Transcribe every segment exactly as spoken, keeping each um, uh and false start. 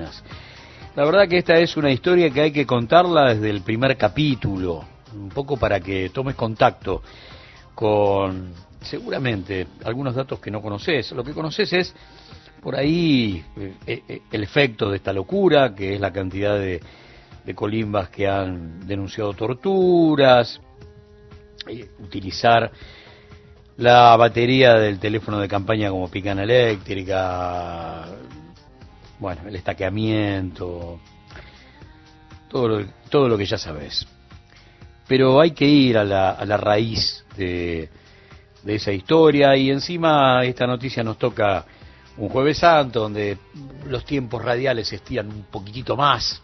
Malvinas. La verdad que esta es una historia que hay que contarla desde el primer capítulo, un poco para que tomes contacto con, seguramente, algunos datos que no conoces. Lo que conoces es, por ahí, eh, el efecto de esta locura, que es la cantidad de, de colimbas que han denunciado torturas, eh, utilizar la batería del teléfono de campaña como picana eléctrica, bueno, el estaqueamiento, todo lo, todo lo que ya sabes. Pero hay que ir a la, a la raíz de, de esa historia, y encima esta noticia nos toca un Jueves Santo, donde los tiempos radiales se estiran un poquitito más.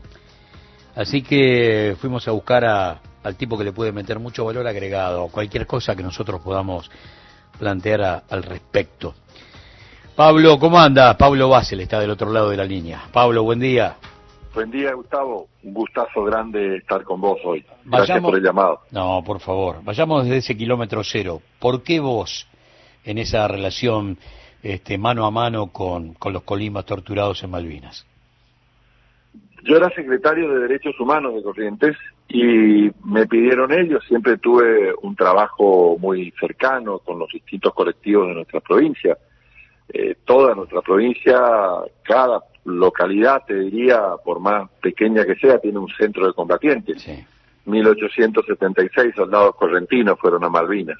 Así que fuimos a buscar a, al tipo que le puede meter mucho valor agregado, cualquier cosa que nosotros podamos plantear a, al respecto. Pablo, ¿cómo anda? Pablo Basel está del otro lado de la línea. Pablo, buen día. Buen día, Gustavo. Un gustazo grande estar con vos hoy. Vayamos... Gracias por el llamado. No, por favor. Vayamos desde ese kilómetro cero. ¿Por qué vos, en esa relación este, mano a mano con, con los colimbas torturados en Malvinas? Yo era secretario de Derechos Humanos de Corrientes y me pidieron ellos. Siempre tuve un trabajo muy cercano con los distintos colectivos de nuestra provincia. Eh, toda nuestra provincia, cada localidad, te diría, por más pequeña que sea, tiene un centro de combatientes. Sí. mil ochocientos setenta y seis soldados correntinos fueron a Malvinas.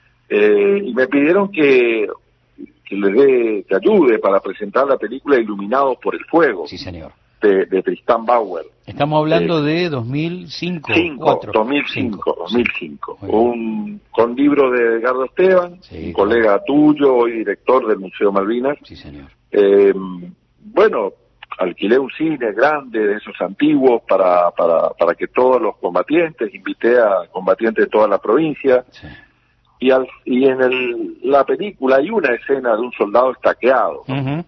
Eh, y me pidieron que, que les dé, que ayude para presentar la película Iluminados por el Fuego. Sí, señor. De, de Tristán Bauer. Estamos hablando eh, de dos mil cinco. dos mil cinco, dos mil cinco. Un, con libro de Edgardo Esteban, sí, un colega claro. tuyo y director del Museo Malvinas. Sí, señor. Eh, bueno, alquilé un cine grande de esos antiguos para, para, para que todos los combatientes, invité a combatientes de toda la provincia. Sí. Y, al, y en el, la película hay una escena de un soldado estaqueado. Uh-huh.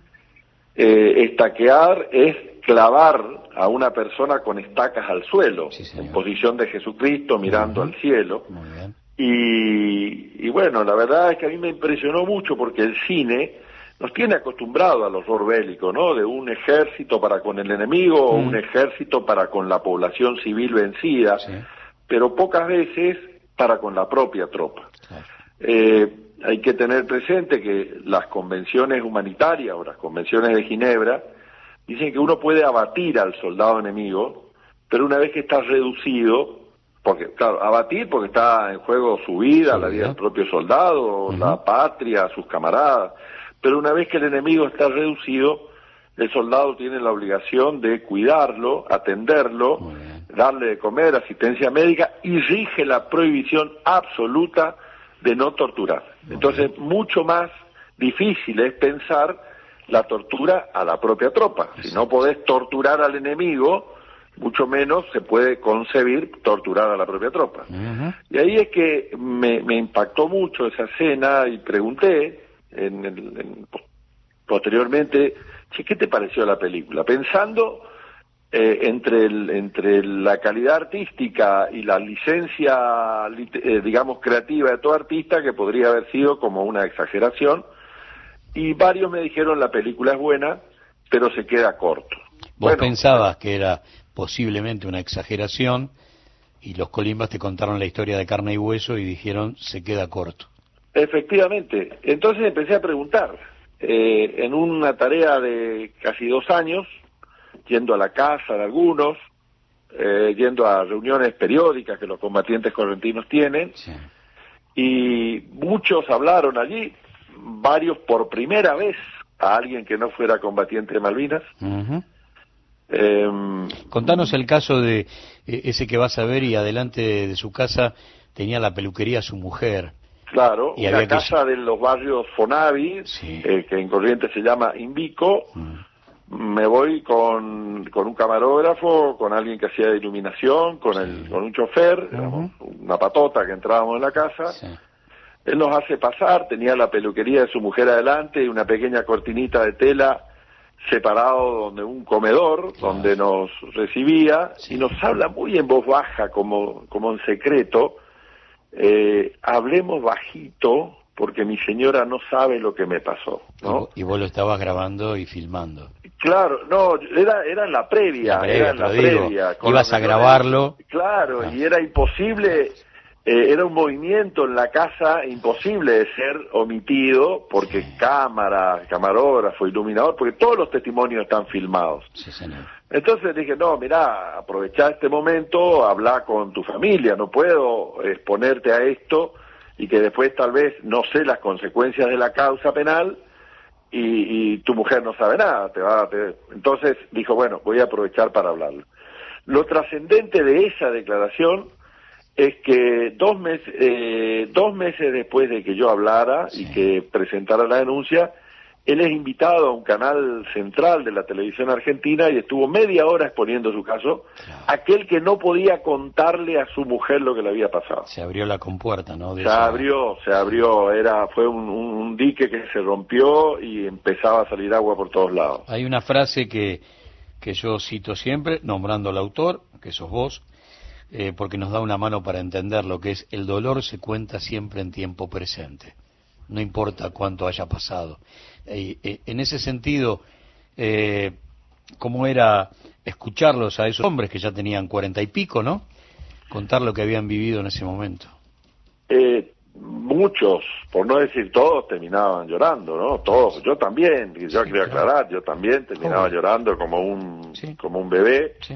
Eh, estaquear es clavar a una persona con estacas al suelo, sí, en posición de Jesucristo mirando uh-huh. al cielo. Muy bien. Y, y bueno, la verdad es que a mí me impresionó mucho porque el cine nos tiene acostumbrado al horror bélico, ¿no? De un ejército para con el enemigo o uh-huh. un ejército para con la población civil vencida, sí. pero pocas veces para con la propia tropa. Claro. Eh, hay que tener presente que las convenciones humanitarias o las convenciones de Ginebra dicen que uno puede abatir al soldado enemigo, pero una vez que está reducido, porque claro, abatir porque está en juego su vida, sí, la vida del propio soldado, uh-huh. la patria, sus camaradas, pero una vez que el enemigo está reducido, el soldado tiene la obligación de cuidarlo, atenderlo, darle de comer, asistencia médica, y rige la prohibición absoluta de no torturar. Entonces, mucho más difícil es pensar la tortura a la propia tropa. Si no podés torturar al enemigo, mucho menos se puede concebir torturar a la propia tropa. Uh-huh. Y ahí es que me, me impactó mucho esa escena y pregunté en, en, en, posteriormente, che, ¿qué te pareció la película? Pensando eh, entre, el, entre la calidad artística y la licencia, eh, digamos, creativa de todo artista, que podría haber sido como una exageración. Y varios me dijeron la película es buena, pero se queda corto. Vos bueno, pensabas que era posiblemente una exageración y los colimbas te contaron la historia de carne y hueso y dijeron se queda corto. Efectivamente. Entonces empecé a preguntar. Eh, en una tarea de casi dos años, yendo a la casa de algunos, eh, yendo a reuniones periódicas que los combatientes correntinos tienen, sí. y muchos hablaron allí, varios por primera vez a alguien que no fuera combatiente de Malvinas. Uh-huh. eh, Contanos el caso de ese que vas a ver y adelante de su casa tenía la peluquería su mujer. Claro, y una casa que... de los barrios Fonavi, sí. eh, que en Corrientes se llama Invico. Uh-huh. Me voy con, con un camarógrafo, con alguien que hacía de iluminación, con, sí. el, con un chofer, uh-huh. digamos, una patota que entrábamos en la casa. Sí. Él nos hace pasar, tenía la peluquería de su mujer adelante y una pequeña cortinita de tela separado donde un comedor, claro. donde nos recibía, sí. y nos habla muy en voz baja, como, como en secreto. Eh, hablemos bajito, porque mi señora no sabe lo que me pasó, ¿no? Y vos lo estabas grabando y filmando. Claro, no, era era en la previa, la previa era en la digo, previa. Ibas a grabarlo. Claro, ah. y era imposible, eh, era un movimiento en la casa imposible de ser omitido, porque sí. cámara, camarógrafo, iluminador, porque todos los testimonios están filmados. Sí, señor. Entonces dije, no, mirá, aprovechá este momento, habla con tu familia, no puedo exponerte a esto y que después tal vez no sé las consecuencias de la causa penal y, y tu mujer no sabe nada. Te va, te... Entonces dijo, bueno, voy a aprovechar para hablarlo. Lo trascendente de esa declaración es que dos meses, eh, dos meses después de que yo hablara sí. y que presentara la denuncia, él es invitado a un canal central de la televisión argentina y estuvo media hora exponiendo su caso, claro. aquel que no podía contarle a su mujer lo que le había pasado. Se abrió la compuerta, ¿no? De se esa... abrió, se abrió, era fue un, un, un dique que se rompió y empezaba a salir agua por todos lados. Hay una frase que, que yo cito siempre, nombrando al autor, que sos vos, eh, porque nos da una mano para entender lo que es el dolor se cuenta siempre en tiempo presente, no importa cuánto haya pasado. Eh, eh, en ese sentido, eh, ¿cómo era escucharlos a esos hombres que ya tenían cuarenta y pico, ¿no? Contar lo que habían vivido en ese momento. Eh, muchos, por no decir todos, terminaban llorando, ¿no? Todos, yo también, yo sí, quiero claro. aclarar, yo también terminaba Joder. llorando como un sí. como un bebé. Sí.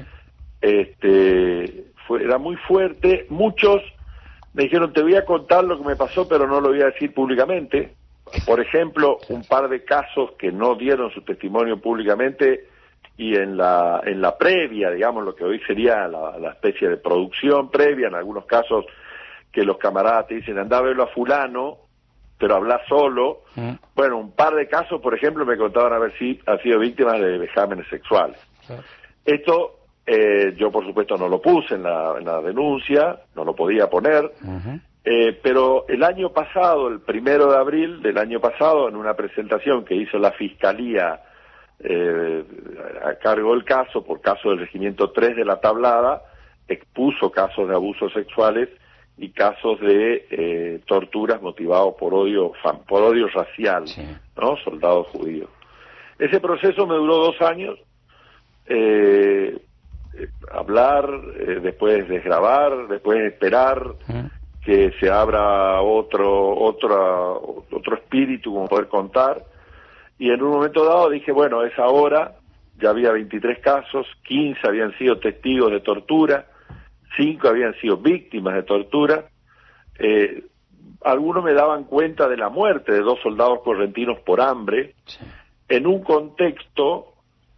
Este, fue, era muy fuerte. Muchos me dijeron, te voy a contar lo que me pasó, pero no lo voy a decir públicamente. Por ejemplo, un par de casos que no dieron su testimonio públicamente y en la en la previa, digamos, lo que hoy sería la, la especie de producción previa, en algunos casos que los camaradas te dicen, andá a verlo a fulano, pero habla solo. Mm. Bueno, un par de casos, por ejemplo, me contaban haber si, ha sido víctimas de vejámenes sexuales. Sí. Esto, eh, yo por supuesto no lo puse en la, en la denuncia, no lo podía poner. Uh-huh. Eh, pero el año pasado, el primero de abril del año pasado, en una presentación que hizo la Fiscalía eh, a cargo del caso, por caso del Regimiento tres de la Tablada, expuso casos de abusos sexuales y casos de eh, torturas motivados por odio, por odio racial, sí. ¿no? Soldados judíos. Ese proceso me duró dos años, eh, eh, hablar, eh, después desgravar, después esperar... ¿Mm? que se abra otro otro otro espíritu como poder contar, y en un momento dado dije, bueno, es ahora. Ya había veintitrés casos, quince habían sido testigos de tortura, cinco habían sido víctimas de tortura, eh, algunos me daban cuenta de la muerte de dos soldados correntinos por hambre, sí. en un contexto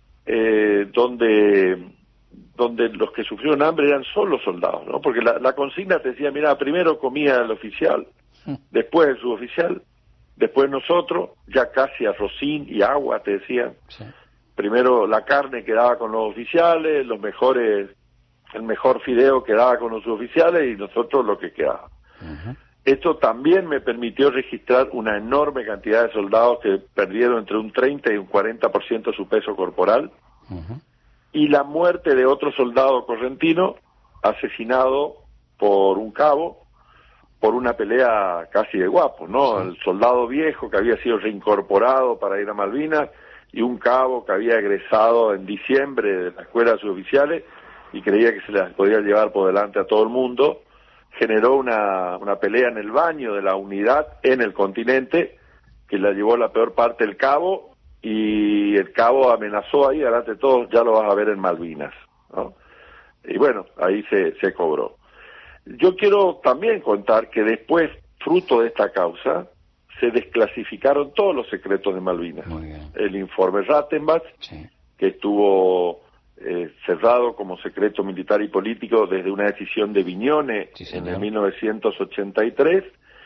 eh, donde... donde los que sufrieron hambre eran solo soldados, ¿no? Porque la, la consigna te decía, mira, primero comía el oficial, después el suboficial, después nosotros, ya casi arrocín y agua, te decían. Sí. Primero la carne quedaba con los oficiales, los mejores, el mejor fideo quedaba con los suboficiales y nosotros lo que quedaba. Uh-huh. Esto también me permitió registrar una enorme cantidad de soldados que perdieron entre un treinta y un cuarenta por ciento de su peso corporal. Uh-huh. Y la muerte de otro soldado correntino asesinado por un cabo por una pelea casi de guapos, ¿no? Sí. El soldado viejo que había sido reincorporado para ir a Malvinas y un cabo que había egresado en diciembre de la escuela de suboficiales y creía que se las podía llevar por delante a todo el mundo, generó una, una pelea en el baño de la unidad en el continente que la llevó la peor parte del cabo, y el cabo amenazó ahí, delante de todos, ya lo vas a ver en Malvinas, ¿no? Y bueno, ahí se, se cobró. Yo quiero también contar que después, fruto de esta causa, se desclasificaron todos los secretos de Malvinas. El informe Rattenbach, sí. que estuvo eh, cerrado como secreto militar y político desde una decisión de Viñone sí, en el mil novecientos ochenta y tres,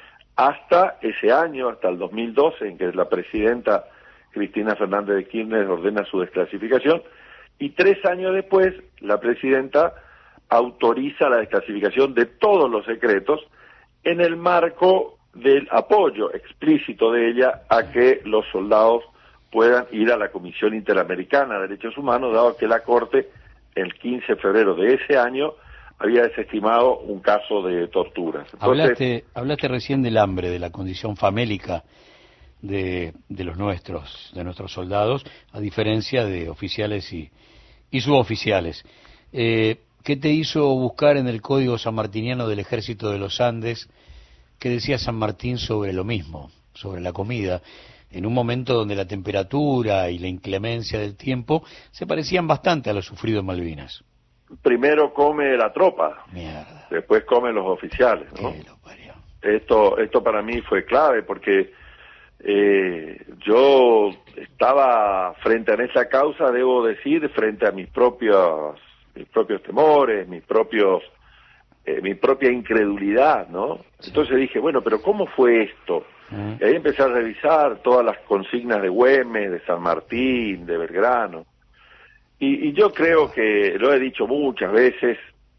hasta ese año, hasta el dos mil doce, en que la presidenta Cristina Fernández de Kirchner ordena su desclasificación, y tres años después la presidenta autoriza la desclasificación de todos los secretos en el marco del apoyo explícito de ella a que los soldados puedan ir a la Comisión Interamericana de Derechos Humanos, dado que la Corte el quince de febrero de ese año había desestimado un caso de torturas. Entonces, hablaste, hablaste recién del hambre, de la condición famélica de, de los nuestros, de nuestros soldados, a diferencia de oficiales y, y suboficiales. Eh, ¿Qué te hizo buscar en el Código Sanmartiniano del Ejército de los Andes qué decía San Martín sobre lo mismo, sobre la comida, en un momento donde la temperatura y la inclemencia del tiempo se parecían bastante a lo sufrido en Malvinas? Primero come la tropa, Mierda. Después comen los oficiales, ¿no? Qué lo parió. Esto, esto para mí fue clave porque eh, yo estaba frente a esa causa, debo decir, frente a mis propios, mis propios temores, mis propios, eh, mi propia incredulidad, ¿no? Sí. Entonces dije, bueno, pero ¿cómo fue esto? Uh-huh. Y ahí empecé a revisar todas las consignas de Güemes, de San Martín, de Belgrano. Y, y yo creo que, lo he dicho muchas veces,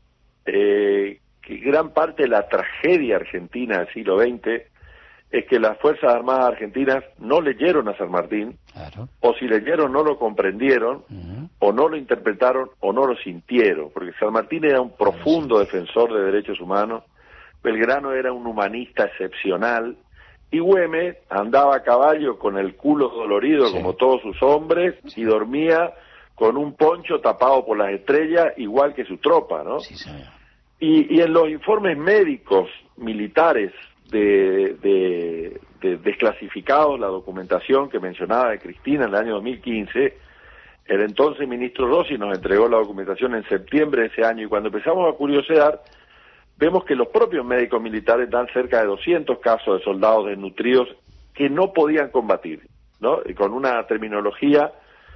eh, que gran parte de la tragedia argentina del siglo veinte es que las Fuerzas Armadas Argentinas no leyeron a San Martín, claro. O si leyeron no lo comprendieron, uh-huh. O no lo interpretaron o no lo sintieron, porque San Martín era un profundo defensor de derechos humanos, Belgrano era un humanista excepcional, y Güemes andaba a caballo con el culo dolorido, sí. Como todos sus hombres, sí. Y dormía con un poncho tapado por las estrellas, igual que su tropa, ¿no? Sí, señor. Y, y en los informes médicos militares de, de, de desclasificados, la documentación que mencionaba de Cristina en el año dos mil quince, el entonces ministro Rossi nos entregó la documentación en septiembre de ese año, y cuando empezamos a curiosear, vemos que los propios médicos militares dan cerca de doscientos casos de soldados desnutridos que no podían combatir, ¿no? Y con una terminología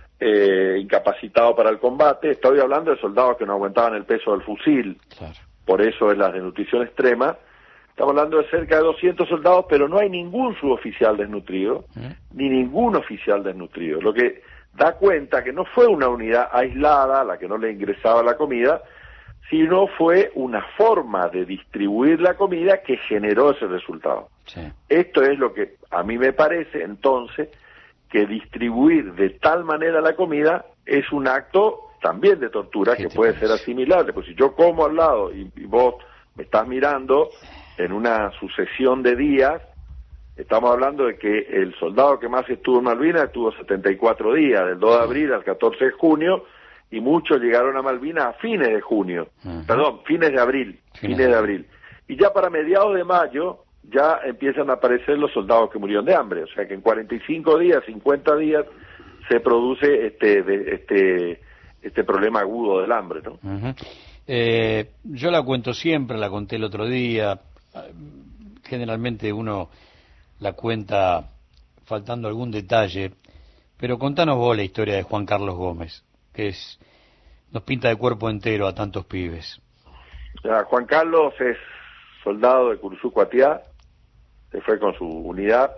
eh, incapacitado para el combate. Estoy hablando de soldados que no aguantaban el peso del fusil, claro. Por eso es la desnutrición extrema. Estamos hablando de cerca de doscientos soldados, pero no hay ningún suboficial desnutrido, ¿Eh? Ni ningún oficial desnutrido, lo que da cuenta que no fue una unidad aislada a la que no le ingresaba la comida, sino fue una forma de distribuir la comida que generó ese resultado. Sí. Esto es lo que a mí me parece, entonces, que distribuir de tal manera la comida es un acto también de tortura que puede parece? ser asimilable. Pues si yo como al lado y, y vos me estás mirando en una sucesión de días, estamos hablando de que el soldado que más estuvo en Malvinas estuvo setenta y cuatro días, del dos de abril al catorce de junio, y muchos llegaron a Malvinas a fines de junio, uh-huh. perdón, fines de abril, fines, fines de abril. Y ya para mediados de mayo ya empiezan a aparecer los soldados que murieron de hambre, o sea que en cuarenta y cinco días, cincuenta días se produce este de, este este problema agudo del hambre, ¿no? Uh-huh. Eh, yo la cuento siempre, la conté el otro día, generalmente uno la cuenta faltando algún detalle, pero contanos vos la historia de Juan Carlos Gómez, que es nos pinta de cuerpo entero a tantos pibes. Ya, Juan Carlos es soldado de Curuzú-Cuatiá, se fue con su unidad,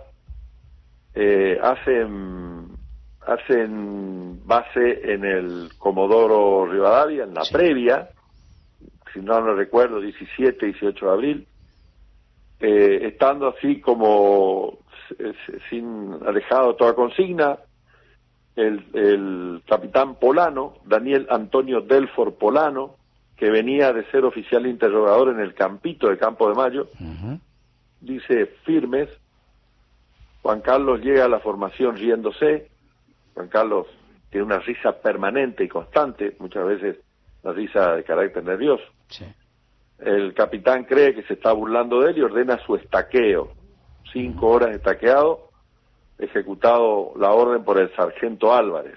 eh, hacen, hacen base en el Comodoro Rivadavia, en la sí. previa, si no lo recuerdo, diecisiete, dieciocho de abril, eh, estando así como sin alejado de toda consigna, el, el capitán Polano, Daniel Antonio Delfor Polano, que venía de ser oficial interrogador en el campito de Campo de Mayo, uh-huh. dice firmes, Juan Carlos llega a la formación riéndose, Juan Carlos tiene una risa permanente y constante, muchas veces una risa de carácter nervioso. Sí. El capitán cree que se está burlando de él y ordena su estaqueo, cinco uh-huh. horas estaqueado, ejecutado la orden por el sargento Álvarez.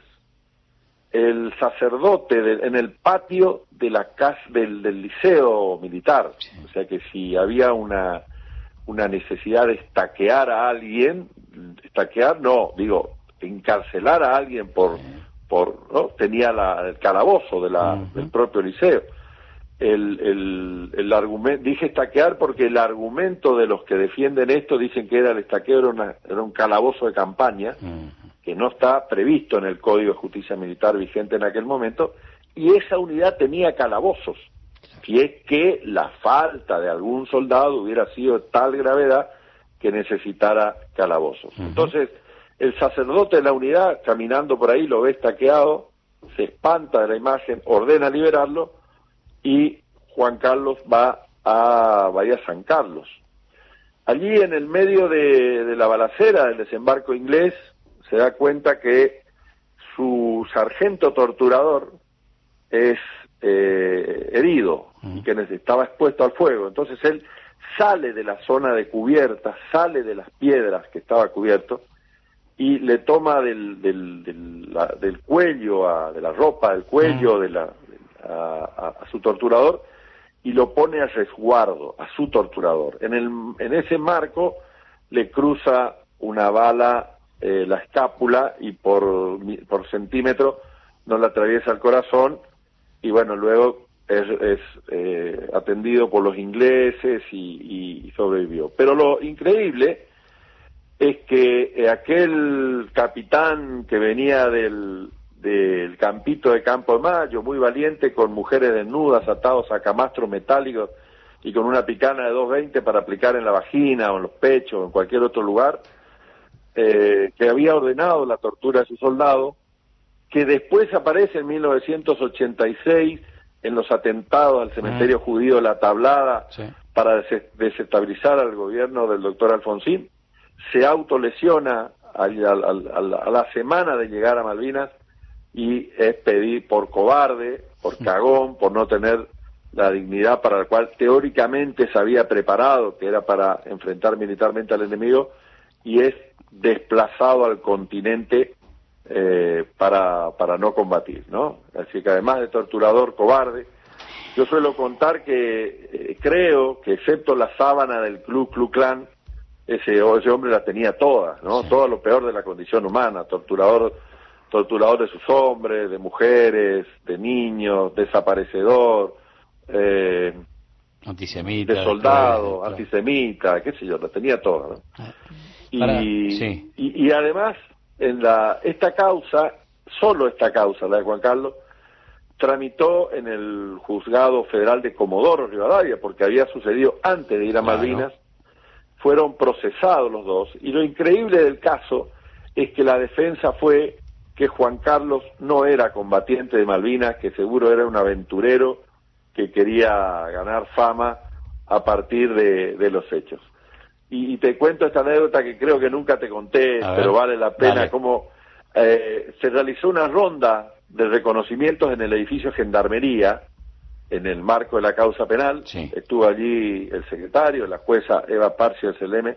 El sacerdote de, en el patio de la casa del, del liceo militar, sí. O sea que si había una una necesidad de estaquear a alguien, estaquear no, digo, encarcelar a alguien por, sí. por ¿no? tenía la, el calabozo de la, uh-huh. del propio liceo. El, el, el argumento, dije estaquear porque el argumento de los que defienden esto dicen que era el estaqueo era, una, era un calabozo de campaña, uh-huh. que no está previsto en el Código de Justicia Militar vigente en aquel momento, y esa unidad tenía calabozos, si es que la falta de algún soldado hubiera sido de tal gravedad que necesitara calabozos. Uh-huh. Entonces, el sacerdote de la unidad, caminando por ahí, lo ve estaqueado, se espanta de la imagen, ordena liberarlo, y Juan Carlos va a Bahía San Carlos. Allí en el medio de, de la balacera del desembarco inglés se da cuenta que su sargento torturador es eh, herido y que estaba expuesto al fuego. Entonces él sale de la zona de cubierta, sale de las piedras que estaba cubierto y le toma del, del, del, la, del cuello, a, de la ropa, del cuello de la, de, a, a, a su torturador y lo pone a resguardo, a su torturador. En, el, en ese marco le cruza una bala eh, la escápula y por, por centímetro no le atraviesa el corazón y bueno, luego es, es eh, atendido por los ingleses y, y sobrevivió. Pero lo increíble es que eh, aquel capitán que venía del, del campito de Campo de Mayo, muy valiente, con mujeres desnudas atados a camastros metálicos y con una picana de dos veinte para aplicar en la vagina o en los pechos o en cualquier otro lugar, eh, que había ordenado la tortura de su soldado, que después aparece en mil novecientos ochenta y seis en los atentados al cementerio mm. judío de La Tablada, sí. para des desestabilizar al gobierno del doctor Alfonsín, se autolesiona a, a, a, a la semana de llegar a Malvinas y es pedir por cobarde, por cagón, por no tener la dignidad para la cual teóricamente se había preparado, que era para enfrentar militarmente al enemigo, y es desplazado al continente eh, para, para no combatir, ¿no? Así que además de torturador, cobarde, yo suelo contar que eh, creo que excepto la sábana del Ku Klux Klan, ese, ese hombre la tenía todas, ¿no? Sí. Todo lo peor de la condición humana, torturador, torturador de sus hombres, de mujeres, de niños, desaparecedor, eh, antisemita, de soldado, claro. antisemita, qué sé yo, la tenía toda, ¿no? Para, y, sí. y, y además, en la esta causa, solo esta causa, la de Juan Carlos, tramitó en el Juzgado Federal de Comodoro Rivadavia, porque había sucedido antes de ir a claro. Malvinas, fueron procesados los dos, y lo increíble del caso es que la defensa fue que Juan Carlos no era combatiente de Malvinas, que seguro era un aventurero que quería ganar fama a partir de, de los hechos. Y, y te cuento esta anécdota que creo que nunca te conté, a pero ver, vale la pena, dale. Como eh, se realizó una ronda de reconocimientos en el edificio Gendarmería, en el marco de la causa penal, sí. Estuvo allí el secretario, la jueza Eva Parcio Seleme,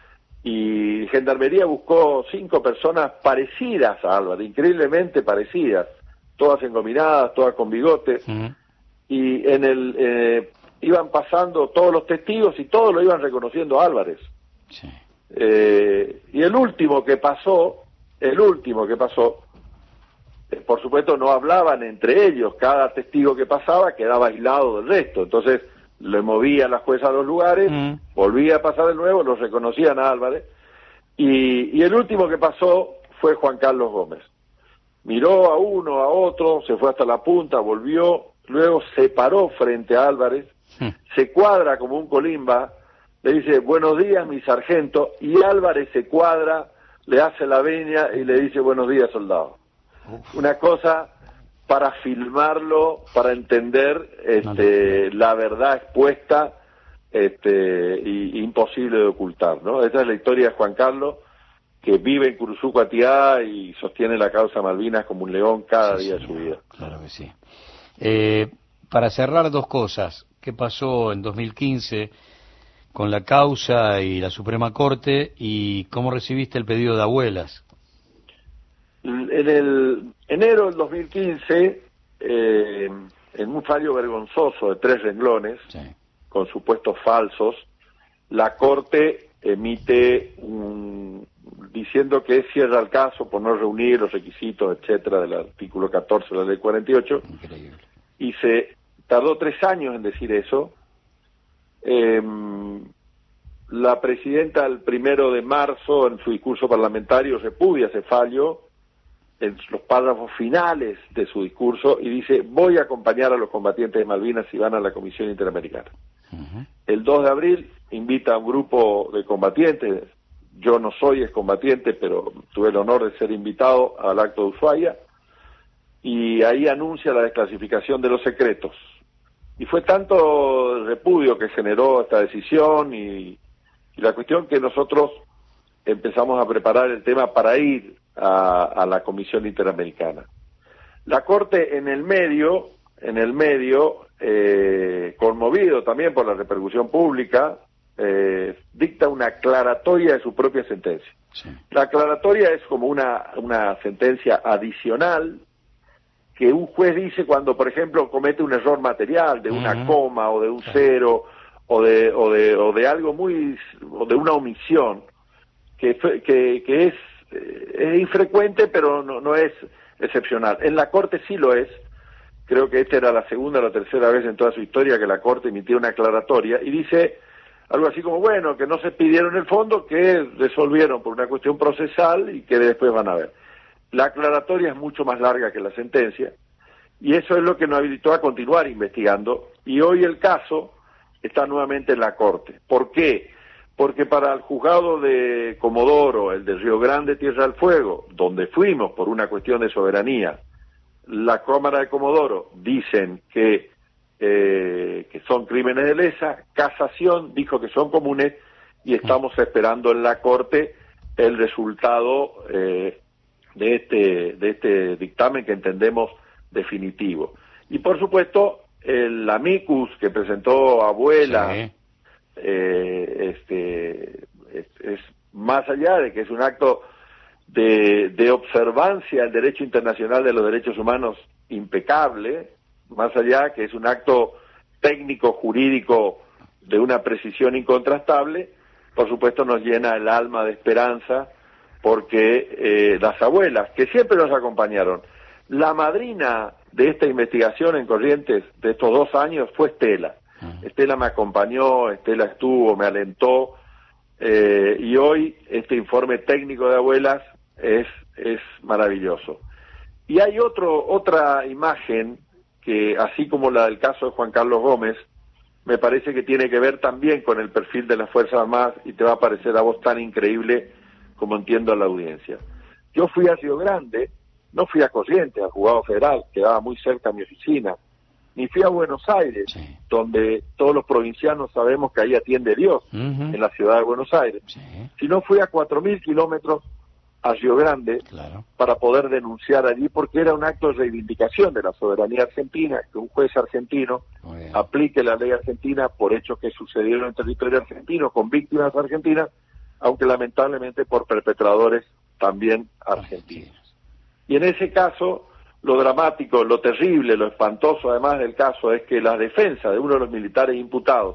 y Gendarmería buscó cinco personas parecidas a Álvarez, increíblemente parecidas, todas engominadas, todas con bigotes, uh-huh. y en el eh, iban pasando todos los testigos y todos lo iban reconociendo a Álvarez. Sí. Eh, y el último que pasó, el último que pasó, eh, por supuesto no hablaban entre ellos, cada testigo que pasaba quedaba aislado del resto, entonces le movía la jueza a los lugares, mm. volvía a pasar de nuevo, los reconocían a Álvarez, y, y el último que pasó fue Juan Carlos Gómez. Miró a uno, a otro, se fue hasta la punta, volvió, luego se paró frente a Álvarez, mm. se cuadra como un colimba, le dice, buenos días, mi sargento, y Álvarez se cuadra, le hace la veña y le dice, buenos días, soldado. Uf. Una cosa para filmarlo, para entender este, no, no. la verdad expuesta este, y, y imposible de ocultar, ¿no? Esa es la historia de Juan Carlos, que vive en Curuzú, Cuatiá y sostiene la causa Malvinas como un león cada sí, día sí, de su vida. Claro que sí. Eh, para cerrar, dos cosas. ¿Qué pasó en dos mil quince con la causa y la Suprema Corte? ¿Y cómo recibiste el pedido de abuelas? En el enero del dos mil quince, eh, en un fallo vergonzoso de tres renglones, sí. con supuestos falsos, la Corte emite un, diciendo que cierra el caso por no reunir los requisitos, etcétera, del artículo catorce de la ley cuarenta y ocho. Increíble. Y se tardó tres años en decir eso. Eh, la presidenta el primero de marzo, en su discurso parlamentario, repudia ese fallo en los párrafos finales de su discurso y dice, voy a acompañar a los combatientes de Malvinas si van a la Comisión Interamericana. Uh-huh. El dos de abril invita a un grupo de combatientes, yo no soy excombatiente, pero tuve el honor de ser invitado al acto de Ushuaia, y ahí anuncia la desclasificación de los secretos. y fue tanto el repudio que generó esta decisión y, y la cuestión que nosotros empezamos a preparar el tema para ir a, a la Comisión Interamericana. La Corte en el medio, en el medio, eh, conmovido también por la repercusión pública, eh, dicta una aclaratoria de su propia sentencia. Sí. La aclaratoria es como una, una sentencia adicional que un juez dice cuando, por ejemplo, comete un error material de una uh-huh. coma o de un cero o de, o de, o de algo muy, o de una omisión que, que, que es, es infrecuente pero no, no es excepcional. En la Corte sí lo es. Creo que esta era la segunda o la tercera vez en toda su historia que la Corte emitió una aclaratoria y dice algo así como, bueno, que no se pidieron el fondo, que resolvieron por una cuestión procesal y que después van a ver. La aclaratoria es mucho más larga que la sentencia y eso es lo que nos habilitó a continuar investigando y hoy el caso está nuevamente en la Corte. ¿Por qué? Porque para el juzgado de Comodoro, el de Río Grande, Tierra del Fuego, donde fuimos por una cuestión de soberanía, la Cámara de Comodoro dicen que, eh, que son crímenes de lesa, Casación dijo que son comunes y estamos esperando en la Corte el resultado eh, de este de este dictamen que entendemos definitivo. Y por supuesto, el amicus que presentó Abuela, sí. eh, este es, es más allá de que es un acto de, de observancia al derecho internacional de los derechos humanos impecable, más allá que es un acto técnico jurídico de una precisión incontrastable, por supuesto nos llena el alma de esperanza porque eh, las abuelas, que siempre nos acompañaron, la madrina de esta investigación en Corrientes de estos dos años fue Estela. Uh-huh. Estela me acompañó, Estela estuvo, me alentó, eh, y hoy este informe técnico de abuelas es, es maravilloso. Y hay otro, otra imagen que, así como la del caso de Juan Carlos Gómez, me parece que tiene que ver también con el perfil de las Fuerzas Armadas y te va a parecer a vos tan increíble como entiendo a la audiencia. Yo fui a Río Grande, no fui a Corrientes, al juzgado federal, quedaba muy cerca a mi oficina, ni fui a Buenos Aires, sí. donde todos los provincianos sabemos que ahí atiende Dios, uh-huh. en la ciudad de Buenos Aires, sí. sino fui a cuatro mil kilómetros a Río Grande, claro. para poder denunciar allí, porque era un acto de reivindicación de la soberanía argentina, que un juez argentino aplique la ley argentina por hechos que sucedieron en territorio argentino, con víctimas argentinas, aunque lamentablemente por perpetradores también argentinos. Y en ese caso, lo dramático, lo terrible, lo espantoso además del caso es que la defensa de uno de los militares imputados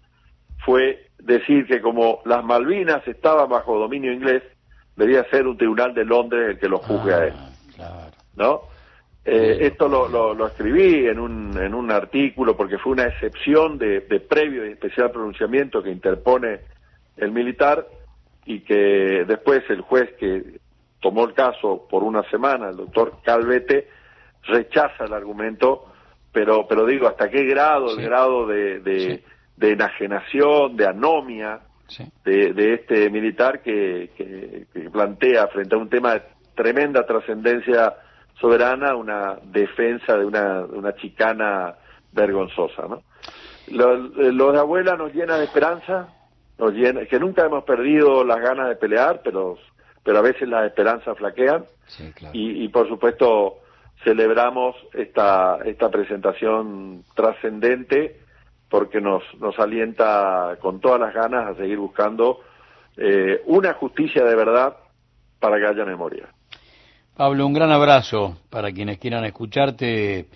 fue decir que como las Malvinas estaban bajo dominio inglés, debía ser un tribunal de Londres el que lo juzgue ah, a él, claro. ¿no? Eh, esto lo, lo, lo escribí en un, en un artículo porque fue una excepción de, de previo y especial pronunciamiento que interpone el militar y que después el juez que tomó el caso por una semana, el doctor Calvete, rechaza el argumento, pero pero digo, ¿hasta qué grado? Sí. El grado de, de, sí. de enajenación, de anomia sí. de, de este militar que, que, que plantea frente a un tema de tremenda trascendencia soberana una defensa de una, de una chicana vergonzosa, ¿no? Los, los de abuela nos llena de esperanza, nos llena, que nunca hemos perdido las ganas de pelear, pero pero a veces las esperanzas flaquean, sí, claro. y, y por supuesto celebramos esta esta presentación trascendente porque nos nos alienta con todas las ganas a seguir buscando eh, una justicia de verdad para que haya memoria. Pablo, un gran abrazo para quienes quieran escucharte.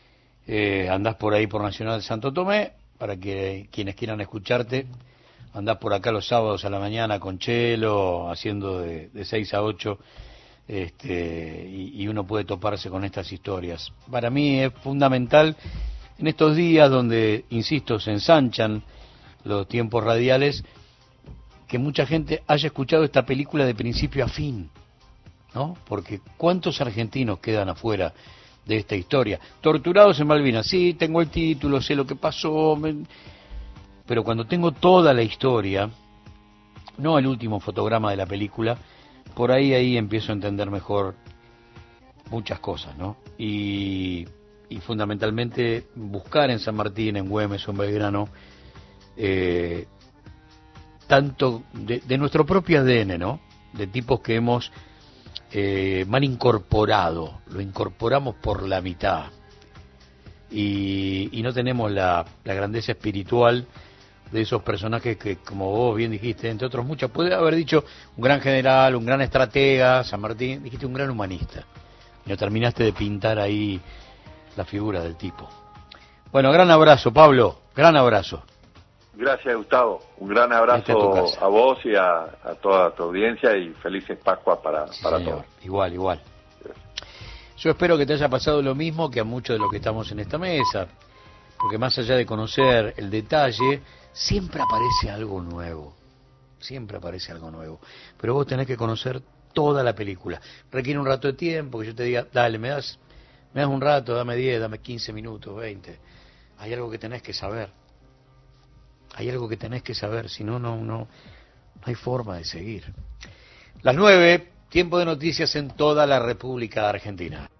Eh, andás por ahí por Nacional Santo Tomé, para que quienes quieran escucharte, andás por acá los sábados a la mañana con Chelo, haciendo de, de seis a ocho, este, y, y uno puede toparse con estas historias. Para mí es fundamental en estos días donde, insisto, se ensanchan los tiempos radiales, que mucha gente haya escuchado esta película de principio a fin, ¿no? Porque ¿cuántos argentinos quedan afuera de esta historia? Torturados en Malvinas, sí, tengo el título, sé lo que pasó, me... pero cuando tengo toda la historia, no el último fotograma de la película, por ahí ahí empiezo a entender mejor muchas cosas, ¿no? Y, y fundamentalmente buscar en San Martín, en Güemes o en Belgrano, eh, tanto de, de nuestro propio A D N, ¿no? De tipos que hemos eh, mal incorporado, lo incorporamos por la mitad y, y no tenemos la, la grandeza espiritual de esos personajes que, como vos bien dijiste, entre otros muchos, puede haber dicho un gran general, un gran estratega, San Martín, dijiste un gran humanista. Y no terminaste de pintar ahí la figura del tipo. Bueno, gran abrazo, Pablo, gran abrazo. Gracias, Gustavo. Un gran abrazo a, a vos y a, a toda tu audiencia y felices Pascuas para, sí, para todos. Igual, igual. Yo espero que te haya pasado lo mismo que a muchos de los que estamos en esta mesa, porque más allá de conocer el detalle, siempre aparece algo nuevo, siempre aparece algo nuevo, pero vos tenés que conocer toda la película. Requiere un rato de tiempo, que yo te diga, dale, me das, me das un rato, dame diez, dame quince minutos, veinte. Hay algo que tenés que saber, hay algo que tenés que saber, si no, no, no, no hay forma de seguir. Las nueve, tiempo de noticias en toda la República Argentina.